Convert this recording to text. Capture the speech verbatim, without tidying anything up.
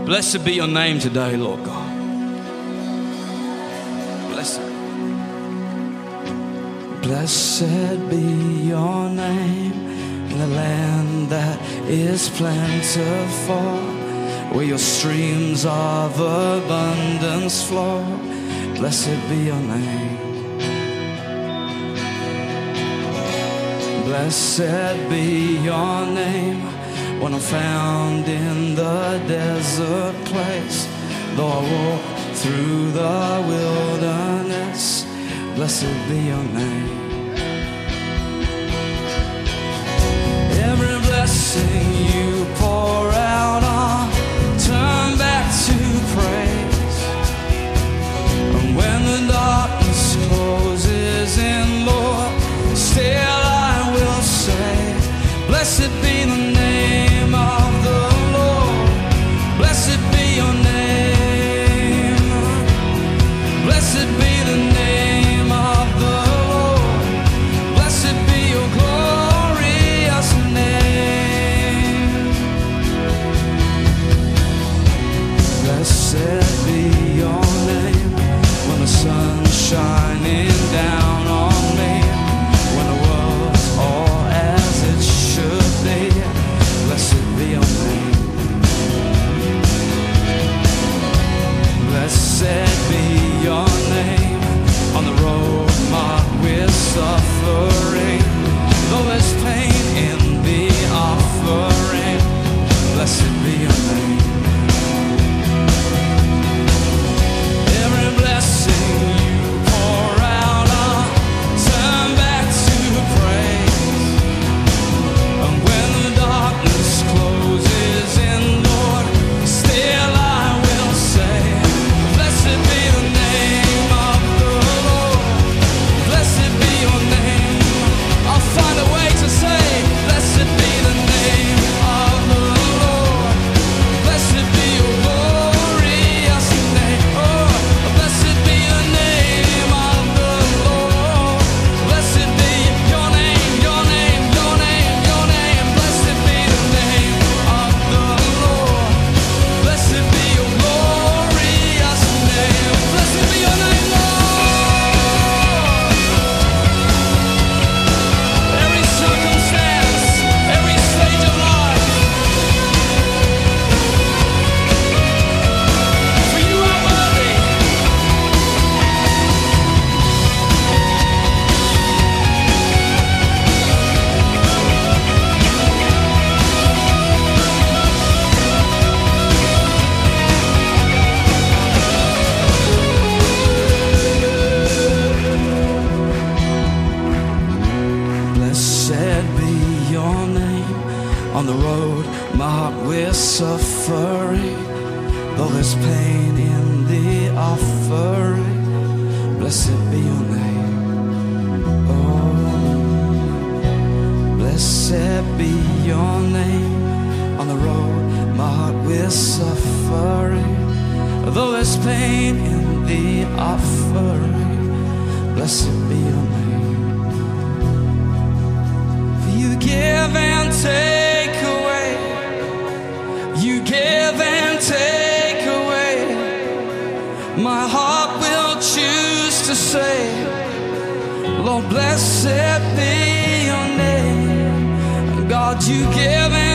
Blessed be your name today, Lord God. Blessed. Blessed be your name in the land that is plentiful, where your streams of abundance flow. Blessed be your name. Blessed be your name when I'm found in the desert place. Though I walk through the wilderness, blessed be your name. Every blessing you pour out, I'll turn back to praise. And when the darkness closes in, Lord, still I will say, blessed be the name of the Lord. Blessed be your name. Blessed be the name of the Lord. Blessed be your glorious name. Blessed be your name when the sun's shining down on me, when the world's all as it should be. Blessed be your name. Blessed be your name on the road marked with suffering, though there's pain in the offering. Blessed be your name. Every blessing you pour out, I'll turn back to praise. And when the darkness closes in, Lord, still I will say, blessed be the name of the Lord. Blessed be your name. I'll find a way to say, blessed be the name of the Lord. Blessed be your glorious name. Oh, blessed be the name of the Lord. Blessed be your name, your name, your name, your name. Blessed be the name of the Lord. Blessed be your glorious name. Blessed be your name, Lord. Every circumstance, every stage of life, for you are worthy. Blessed be your name on the road marked with suffering, though there's pain in the offering. Blessed be your name. Oh, blessed be your name on the road marked with suffering, though there's pain in the offering. Blessed be your name. You give and take away. You give and take away. My heart will choose to say, Lord, blessed be your name. God, you give and